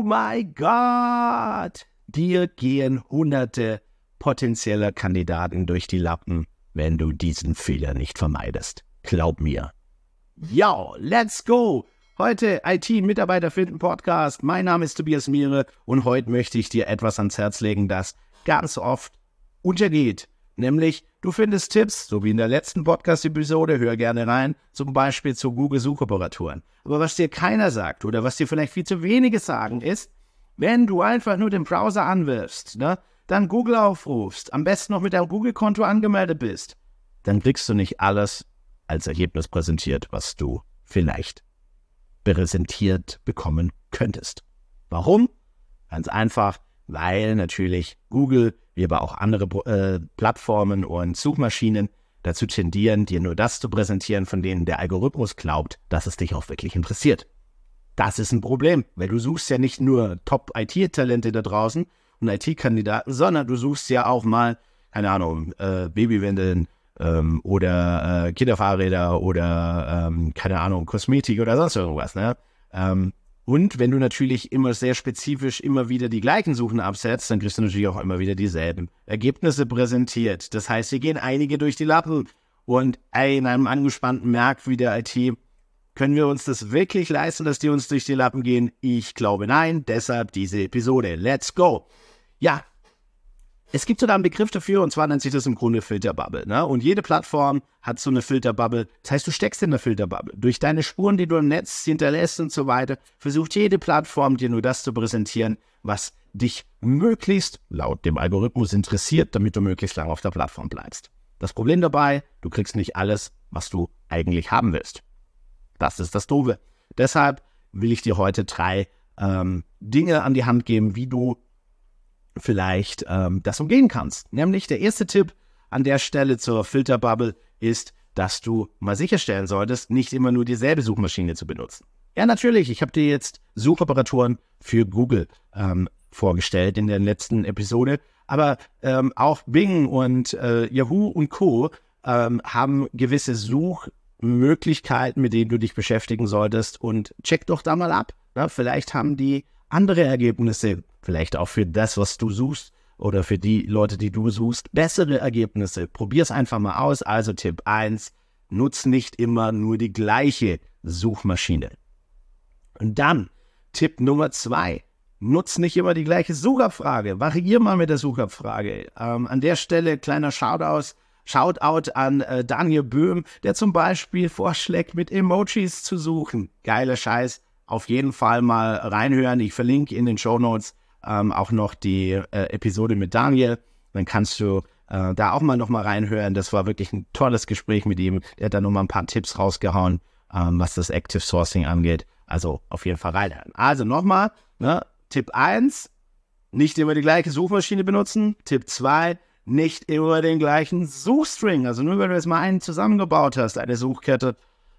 Oh mein Gott! Dir gehen hunderte potenzieller Kandidaten durch die Lappen, wenn du diesen Fehler nicht vermeidest. Glaub mir. Yo, let's go! Heute IT-Mitarbeiter finden Podcast. Mein Name ist Tobias Miere und heute möchte ich dir etwas ans Herz legen, das ganz oft untergeht. Nämlich, du findest Tipps, so wie in der letzten Podcast-Episode, hör gerne rein, zum Beispiel zu Google-Suchoperatoren. Aber was dir keiner sagt oder was dir vielleicht viel zu wenige sagen ist, wenn du einfach nur den Browser anwirfst, dann Google aufrufst, am besten noch mit deinem Google-Konto angemeldet bist, dann kriegst du nicht alles als Ergebnis präsentiert, was du vielleicht präsentiert bekommen könntest. Warum? Ganz einfach, weil natürlich Google, wie aber auch andere Plattformen und Suchmaschinen dazu tendieren, dir nur das zu präsentieren, von denen der Algorithmus glaubt, dass es dich auch wirklich interessiert. Das ist ein Problem, weil du suchst ja nicht nur Top-IT-Talente da draußen und IT-Kandidaten, sondern du suchst ja auch mal, keine Ahnung, Babywindeln oder Kinderfahrräder oder, keine Ahnung, Kosmetik oder sonst irgendwas, ne? Und wenn du natürlich immer sehr spezifisch immer wieder die gleichen Suchen absetzt, dann kriegst du natürlich auch immer wieder dieselben Ergebnisse präsentiert. Das heißt, hier gehen einige durch die Lappen. Und in einem angespannten Markt wie der IT, können wir uns das wirklich leisten, dass die uns durch die Lappen gehen? Ich glaube nein, deshalb diese Episode. Let's go! Ja, es gibt sogar einen Begriff dafür, und zwar nennt sich das im Grunde Filterbubble, ne? Und jede Plattform hat so eine Filterbubble. Das heißt, du steckst in der Filterbubble. Durch deine Spuren, die du im Netz hinterlässt und so weiter, versucht jede Plattform dir nur das zu präsentieren, was dich möglichst laut dem Algorithmus interessiert, damit du möglichst lange auf der Plattform bleibst. Das Problem dabei, du kriegst nicht alles, was du eigentlich haben willst. Das ist das Doofe. Deshalb will ich dir heute 3 Dinge an die Hand geben, wie du vielleicht das umgehen kannst. Nämlich der erste Tipp an der Stelle zur Filterbubble ist, dass du mal sicherstellen solltest, nicht immer nur dieselbe Suchmaschine zu benutzen. Ja, natürlich, ich habe dir jetzt Suchoperatoren für Google vorgestellt in der letzten Episode, aber auch Bing und Yahoo und Co. haben gewisse Suchmöglichkeiten, mit denen du dich beschäftigen solltest, und check doch da mal ab. Ne? Vielleicht haben die andere Ergebnisse, vielleicht auch für das, was du suchst oder für die Leute, die du suchst, bessere Ergebnisse. Probier es einfach mal aus. Also Tipp 1, nutz nicht immer nur die gleiche Suchmaschine. Und dann Tipp Nummer 2, nutz nicht immer die gleiche Suchabfrage. Variier mal mit der Suchabfrage. An der Stelle kleiner Shoutout an Daniel Böhm, der zum Beispiel vorschlägt, mit Emojis zu suchen. Geiler Scheiß. Auf jeden Fall mal reinhören. Ich verlinke in den Shownotes auch noch die Episode mit Daniel. Dann kannst du da auch mal nochmal reinhören. Das war wirklich ein tolles Gespräch mit ihm. Der hat da nochmal ein paar Tipps rausgehauen, was das Active Sourcing angeht. Also auf jeden Fall reinhören. Also nochmal, Tipp 1, nicht immer die gleiche Suchmaschine benutzen. Tipp 2, nicht immer den gleichen Suchstring. Also nur, wenn du jetzt mal einen zusammengebaut hast, eine Suchkette,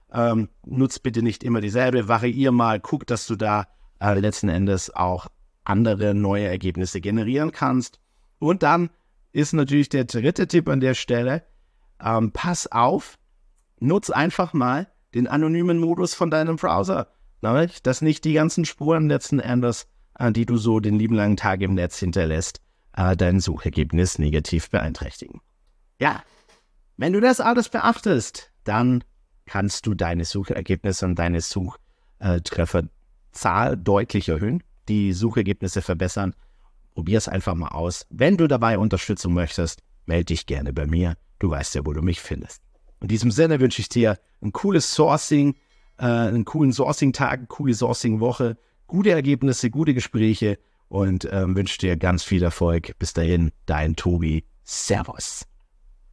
nutz bitte nicht immer dieselbe, variier mal, guck, dass du da letzten Endes auch andere neue Ergebnisse generieren kannst. Und dann ist natürlich der dritte Tipp an der Stelle, pass auf, nutz einfach mal den anonymen Modus von deinem Browser, dass nicht die ganzen Spuren letzten Endes, die du so den lieben langen Tag im Netz hinterlässt, dein Suchergebnis negativ beeinträchtigen. Ja, wenn du das alles beachtest, dann kannst du deine Suchergebnisse und deine Suchtrefferzahl deutlich erhöhen, die Suchergebnisse verbessern. Probier es einfach mal aus. Wenn du dabei Unterstützung möchtest, melde dich gerne bei mir. Du weißt ja, wo du mich findest. In diesem Sinne wünsche ich dir ein cooles Sourcing, einen coolen Sourcing-Tag, eine coole Sourcing-Woche, gute Ergebnisse, gute Gespräche und wünsche dir ganz viel Erfolg. Bis dahin, dein Tobi. Servus.